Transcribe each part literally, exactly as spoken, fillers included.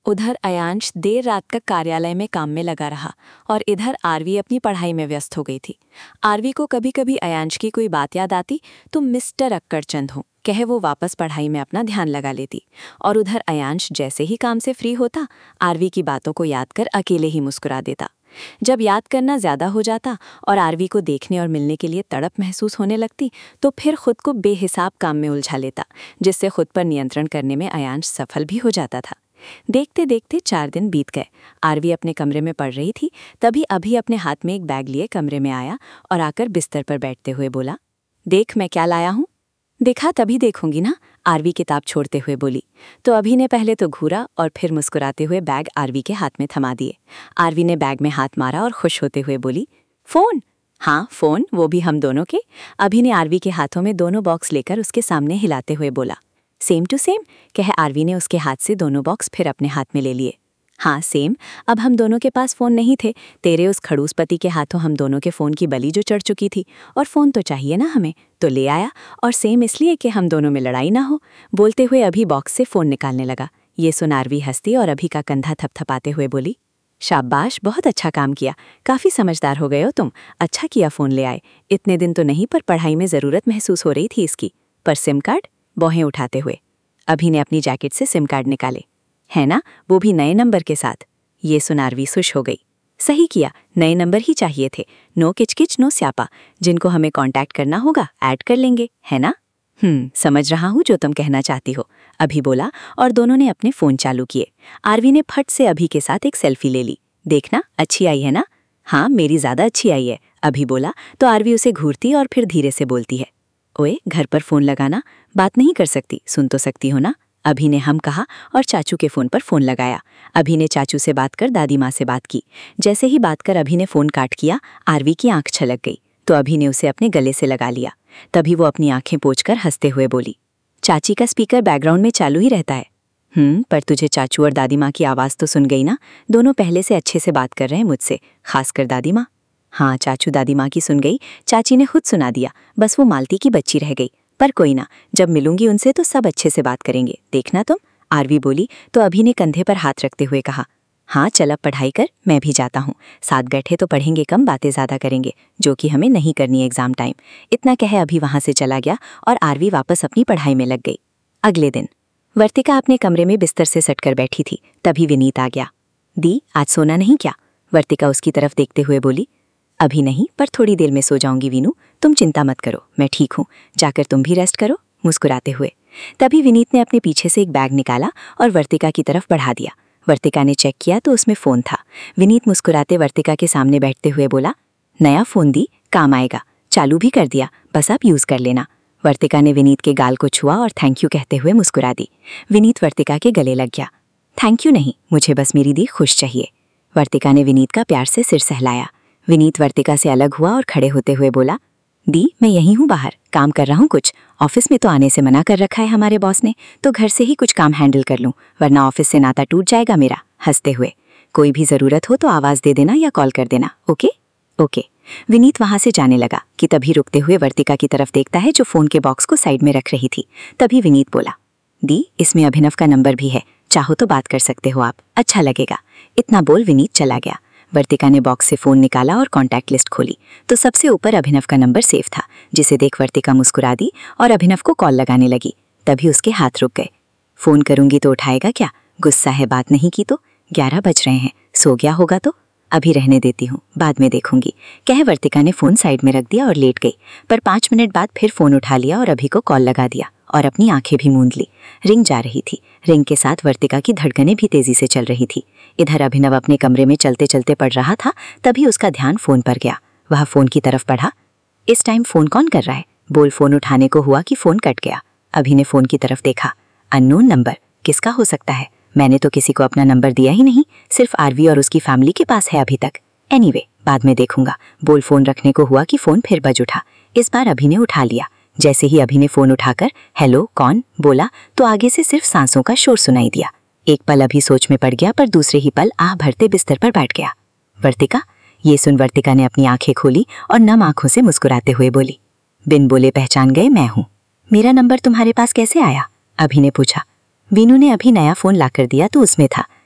उधर अयांश देर रात तक कार्यालय में काम में लगा रहा और इधर आरवी अपनी पढ़ाई में व्यस्त हो गई थी। आरवी को कभी कभी अयांश की कोई बात याद आती तो मिस्टर अक्कड़चंद हो कहे वो वापस पढ़ाई में अपना ध्यान लगा लेती, और उधर अयांश जैसे ही काम से फ्री होता आरवी की बातों को याद कर अकेले ही मुस्कुरा देता। जब याद करना ज्यादा हो जाता और आरवी को देखने और मिलने के लिए तड़प महसूस होने लगती तो फिर खुद को बेहिसाब काम में उलझा लेता, जिससे खुद पर नियंत्रण करने में अयांश सफल भी हो जाता था। देखते देखते चार दिन बीत गए। आरवी अपने कमरे में पढ़ रही थी, तभी अभी अपने हाथ में एक बैग लिए कमरे में आया और आकर बिस्तर पर बैठते हुए बोला, देख मैं क्या लाया हूँ। देखा तभी देखूंगी ना, आरवी किताब छोड़ते हुए बोली। तो अभी ने पहले तो घूरा और फिर मुस्कुराते हुए बैग आरवी के हाथ में थमा दिए। आरवी ने बैग में हाथ मारा और खुश होते हुए बोली, फोन? हाँ फोन, वो भी हम दोनों के। अभी ने आरवी के हाथों में दोनों बॉक्स लेकर उसके सामने हिलाते हुए बोला। सेम टू सेम, कह आरवी ने उसके हाथ से दोनों बॉक्स फिर अपने हाथ में ले लिए। हाँ सेम, अब हम दोनों के पास फ़ोन नहीं थे, तेरे उस खड़ूस पति के हाथों हम दोनों के फ़ोन की बलि जो चढ़ चुकी थी, और फ़ोन तो चाहिए ना हमें, तो ले आया। और सेम इसलिए कि हम दोनों में लड़ाई ना हो। बोलते हुए अभी बॉक्स से फ़ोन निकालने लगा। ये सुन आरवी हंसती और अभी का कंधा थपथपाते हुए बोली, शाबाश, बहुत अच्छा काम किया, काफ़ी समझदार हो गए हो तुम, अच्छा किया फ़ोन ले आए। इतने दिन तो नहीं, पर पढ़ाई में ज़रूरत महसूस हो रही थी इसकी। पर सिम कार्ड? बौहें उठाते हुए अभी ने अपनी जैकेट से सिम कार्ड निकाले। है ना, वो भी नए नंबर के साथ। ये सुन आरवी खुश हो गई। सही किया, नए नंबर ही चाहिए थे। नो किचकिच नो स्यापा, जिनको हमें कांटेक्ट करना होगा ऐड कर लेंगे, है ना। हम्म समझ रहा हूँ जो तुम कहना चाहती हो, अभी बोला, और दोनों ने अपने फ़ोन चालू किए। आरवी ने फट से अभी के साथ एक सेल्फी ले ली। देखना अच्छी आई है ना। हाँ मेरी ज़्यादा अच्छी आई है, अभी बोला तो आरवी उसे घूरती और फिर धीरे से बोलती है, ओए घर पर फ़ोन लगाना, बात नहीं कर सकती, सुन तो सकती हो ना। अभी ने हम कहा और चाचू के फ़ोन पर फ़ोन लगाया। अभी ने चाचू से बात कर दादी माँ से बात की। जैसे ही बात कर अभी ने फ़ोन काट किया, आरवी की आंख छलक गई, तो अभी ने उसे अपने गले से लगा लिया। तभी वो अपनी आंखें पोंछकर हंसते हुए बोली, चाची का स्पीकर बैकग्राउंड में चालू ही रहता है। हम्म पर तुझे चाचू और दादी माँ की आवाज़ तो सुन गई ना, दोनों पहले से अच्छे से बात कर रहे हैं मुझसे, खासकर दादी माँ। हाँ चाचू दादी माँ की सुन गई, चाची ने खुद सुना दिया, बस वो मालती की बच्ची रह गई। पर कोई ना, जब मिलूंगी उनसे तो सब अच्छे से बात करेंगे, देखना तुम, आरवी बोली तो अभी ने कंधे पर हाथ रखते हुए कहा, हाँ चल अब पढ़ाई कर, मैं भी जाता हूँ, साथ बैठे तो पढ़ेंगे कम, बातें ज़्यादा करेंगे, जो कि हमें नहीं करनी एग्ज़ाम टाइम। इतना कहे अभी वहाँ से चला गया और आरवी वापस अपनी पढ़ाई में लग गई। अगले दिन वर्तिका अपने कमरे में बिस्तर से सटकर बैठी थी, तभी विनीत आ गया। दी आज सोना नहीं क्या? वर्तिका उसकी तरफ देखते हुए बोली, अभी नहीं, पर थोड़ी देर में सो जाऊंगी वीनू, तुम चिंता मत करो, मैं ठीक हूँ, जाकर तुम भी रेस्ट करो, मुस्कुराते हुए। तभी विनीत ने अपने पीछे से एक बैग निकाला और वर्तिका की तरफ बढ़ा दिया। वर्तिका ने चेक किया तो उसमें फ़ोन था। विनीत मुस्कुराते वर्तिका के सामने बैठते हुए बोला, नया फ़ोन दी, काम आएगा, चालू भी कर दिया, बस आप यूज़ कर लेना। वर्तिका ने विनीत के गाल को छुआ और थैंक यू कहते हुए मुस्कुरा दी। विनीत वर्तिका के गले लग गया। थैंक यू नहीं, मुझे बस मेरी दी खुश चाहिए। वर्तिका ने विनीत का प्यार से सिर सहलाया। विनीत वर्तिका से अलग हुआ और खड़े होते हुए बोला, दी मैं यहीं हूँ बाहर, काम कर रहा हूँ कुछ, ऑफिस में तो आने से मना कर रखा है हमारे बॉस ने, तो घर से ही कुछ काम हैंडल कर लूँ, वरना ऑफिस से नाता टूट जाएगा मेरा, हंसते हुए। कोई भी ज़रूरत हो तो आवाज़ दे देना या कॉल कर देना, ओके ओके। विनीत वहाँ से जाने लगा कि तभी रुकते हुए वर्तिका की तरफ देखता है जो फ़ोन के बॉक्स को साइड में रख रही थी। तभी विनीत बोला, दी इसमें अभिनव का नंबर भी है, चाहो तो बात कर सकते हो आप, अच्छा लगेगा। इतना बोल विनीत चला गया। वर्तिका ने बॉक्स से फ़ोन निकाला और कॉन्टैक्ट लिस्ट खोली तो सबसे ऊपर अभिनव का नंबर सेव था, जिसे देख वर्तिका मुस्कुरा दी और अभिनव को कॉल लगाने लगी। तभी उसके हाथ रुक गए। फ़ोन करूंगी तो उठाएगा क्या? गुस्सा है बात नहीं की तो? ग्यारह बज रहे हैं, सो गया होगा तो? अभी रहने देती हूँ, बाद में देखूंगी, कह वर्तिका ने फ़ोन साइड में रख दिया और लेट गई। पर पाँच मिनट बाद फिर फ़ोन उठा लिया और अभी को कॉल लगा दिया और अपनी आंखें भी मूंद ली। रिंग जा रही थी। रिंग के साथ वर्तिका की धड़कनें भी तेजी से चल रही थी। इधर अभिनव अपने कमरे में चलते चलते पढ़ रहा था, तभी उसका ध्यान फ़ोन पर गया। वह फ़ोन की तरफ बढ़ा। इस टाइम फ़ोन कौन कर रहा है? बोल फ़ोन उठाने को हुआ कि फ़ोन कट गया। अभी ने फ़ोन की तरफ देखा। अननोन नंबर, किसका हो सकता है? मैंने तो किसी को अपना नंबर दिया ही नहीं, सिर्फ आरवी और उसकी फैमिली के पास है अभी तक। एनीवे, बाद में देखूंगा। बोल फ़ोन रखने को हुआ कि फ़ोन फिर बज उठा। इस बार अभी ने उठा लिया। जैसे ही अभी ने फ़ोन उठाकर हेलो कौन बोला तो आगे से सिर्फ सांसों का शोर सुनाई दिया। एक पल अभी सोच में पड़ गया, पर दूसरे ही पल आह भरते बिस्तर पर बैठ गया। वर्तिका? ये सुन वर्तिका ने अपनी आंखें खोली और नम आंखों से मुस्कुराते हुए बोली, बिन बोले पहचान गए मैं हूँ। मेरा नंबर तुम्हारे पास कैसे आया? अभी ने पूछा। वीनू ने अभी नया फ़ोन ला कर दिया तो उसमें था,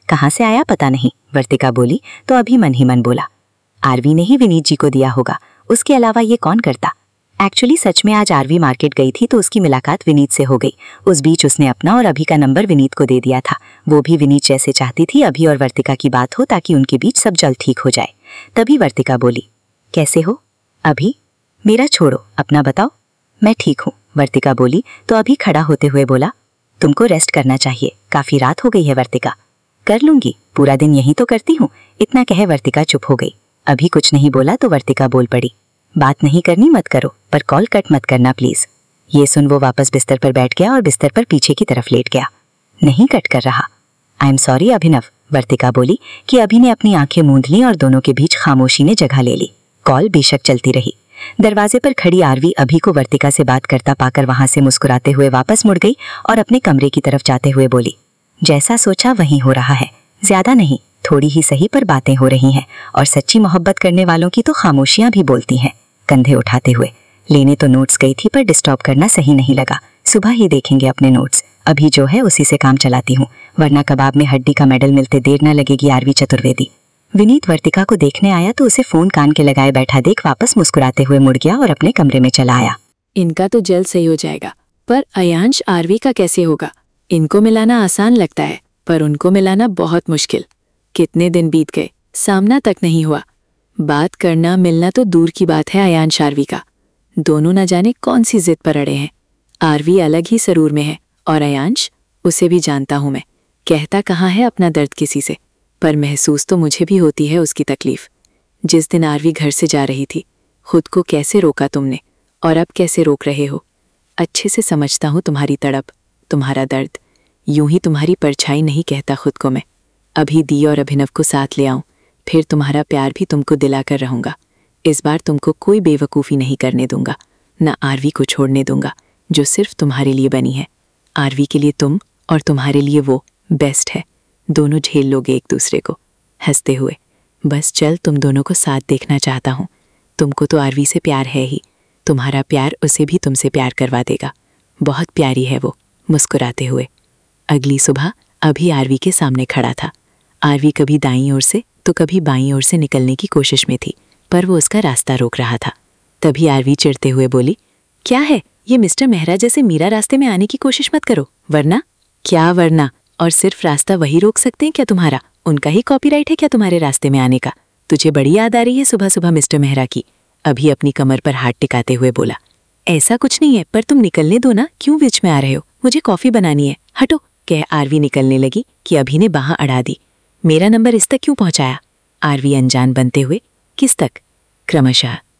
कहाँ से आया पता नहीं, वर्तिका बोली तो अभी मन ही मन बोला, आरवी ने ही विनीत जी को दिया होगा, उसके अलावा ये कौन करता। एक्चुअली सच में आज आरवी मार्केट गई थी तो उसकी मुलाकात विनीत से हो गई। उस बीच उसने अपना और अभी का नंबर विनीत को दे दिया था। वो भी विनीत जैसे चाहती थी अभी और वर्तिका की बात हो ताकि उनके बीच सब जल्द ठीक हो जाए। तभी वर्तिका बोली, कैसे हो अभी? मेरा छोड़ो, अपना बताओ। मैं ठीक हूँ, वर्तिका बोली तो अभी खड़ा होते हुए बोला, तुमको रेस्ट करना चाहिए, काफी रात हो गई है। वर्तिका, कर लूंगी, पूरा दिन यही तो करती हूँ। इतना कहे वर्तिका चुप हो गई। अभी कुछ नहीं बोला तो वर्तिका बोल पड़ी, बात नहीं करनी मत करो, पर कॉल कट मत करना प्लीज। ये सुन वो वापस बिस्तर पर बैठ गया और बिस्तर पर पीछे की तरफ लेट गया। नहीं कट कर रहा। आई एम सॉरी अभिनव, वर्तिका बोली कि अभी ने अपनी आंखें मूंद ली और दोनों के बीच खामोशी ने जगह ले ली। कॉल बेशक चलती रही। दरवाजे पर खड़ी आरवी अभी को वर्तिका से बात करता पाकर वहां से मुस्कुराते हुए वापस मुड़ गई और अपने कमरे की तरफ जाते हुए बोली, जैसा सोचा वही हो रहा है, ज्यादा नहीं, थोड़ी ही सही पर बातें हो रही हैं और सच्ची मोहब्बत करने वालों की तो खामोशियां भी बोलती हैं। कंधे उठाते हुए, लेने तो नोट्स गई थी पर डिस्टर्ब करना सही नहीं लगा, सुबह ही देखेंगे अपने नोट्स, अभी जो है उसी से काम चलाती हूँ, वरना कबाब में हड्डी का मेडल मिलते देर न लगेगी। आरवी चतुर्वेदी। विनीत वर्तिका को देखने आया तो उसे फोन कान के लगाए बैठा देख वापस मुस्कुराते हुए मुड़ गया और अपने कमरे में चला आया। इनका तो जल्द सही हो जाएगा, पर अयांश आरवी का कैसे होगा? इनको मिलाना आसान लगता है पर उनको मिलाना बहुत मुश्किल। कितने दिन बीत गए, सामना तक नहीं हुआ। बात करना मिलना तो दूर की बात है। अयांश आरवी का दोनों न जाने कौन सी जिद पर अड़े हैं। आरवी अलग ही सरूर में है और अयांश, उसे भी जानता हूं मैं, कहता कहाँ है अपना दर्द किसी से, पर महसूस तो मुझे भी होती है उसकी तकलीफ। जिस दिन आरवी घर से जा रही थी, खुद को कैसे रोका तुमने और अब कैसे रोक रहे हो। अच्छे से समझता हूँ तुम्हारी तड़प, तुम्हारा दर्द। यूं ही तुम्हारी परछाई नहीं कहता खुद को मैं। अभी दी और अभिनव को साथ ले आऊं, फिर तुम्हारा प्यार भी तुमको दिलाकर रहूंगा। इस बार तुमको कोई बेवकूफ़ी नहीं करने दूंगा, न आरवी को छोड़ने दूंगा जो सिर्फ तुम्हारे लिए बनी है। आरवी के लिए तुम और तुम्हारे लिए वो बेस्ट है। दोनों झेल लोगे एक दूसरे को हंसते हुए। बस चल, तुम दोनों को साथ देखना चाहता हूँ। तुमको तो आरवी से प्यार है ही, तुम्हारा प्यार उसे भी तुमसे प्यार करवा देगा। बहुत प्यारी है वो, मुस्कुराते हुए। अगली सुबह अभी आरवी के सामने खड़ा था। आरवी कभी दाईं ओर से तो कभी बाईं ओर से निकलने की कोशिश में थी, पर वो उसका रास्ता रोक रहा था। तभी आरवी चिढ़ते हुए बोली, क्या है ये मिस्टर मेहरा जैसे मीरा रास्ते में आने की कोशिश मत करो, वरना। क्या वरना? और सिर्फ रास्ता वही रोक सकते हैं क्या तुम्हारा? उनका ही कॉपीराइट है क्या तुम्हारे रास्ते में आने का? तुझे बड़ी याद आ रही है सुबह सुबह मिस्टर मेहरा की। अभी अपनी कमर पर हाथ टिकाते हुए बोला, ऐसा कुछ नहीं है, पर तुम निकलने दो ना, क्यों बीच में आ रहे हो? मुझे कॉफी बनानी है, हटो, कह आरवी निकलने लगी कि अभी ने बाह अड़ा दी। मेरा नंबर इस तक क्यों पहुंचाया? आरवी अनजान बनते हुए, किस तक? क्रमशः